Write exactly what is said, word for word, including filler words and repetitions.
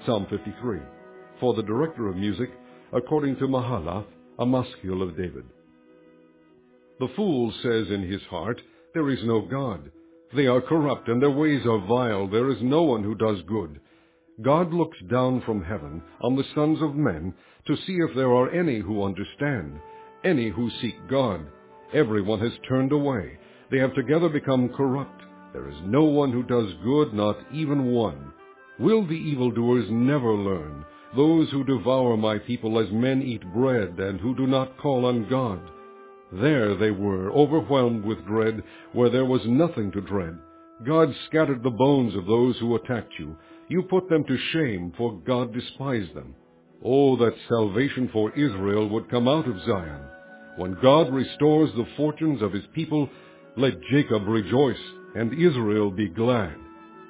Psalm fifty-three. For the director of music, according to Mahalath, a maskil of David. The fool says in his heart, there is no God. They are corrupt, and their ways are vile. There is no one who does good. God looks down from heaven on the sons of men to see if there are any who understand, any who seek God. Everyone has turned away. They have together become corrupt. There is no one who does good, not even one. Will the evildoers never learn, those who devour my people as men eat bread, and who do not call on God? There they were, overwhelmed with dread, where there was nothing to dread. God scattered the bones of those who attacked you. You put them to shame, for God despised them. Oh, that salvation for Israel would come out of Zion. When God restores the fortunes of his people, let Jacob rejoice, and Israel be glad.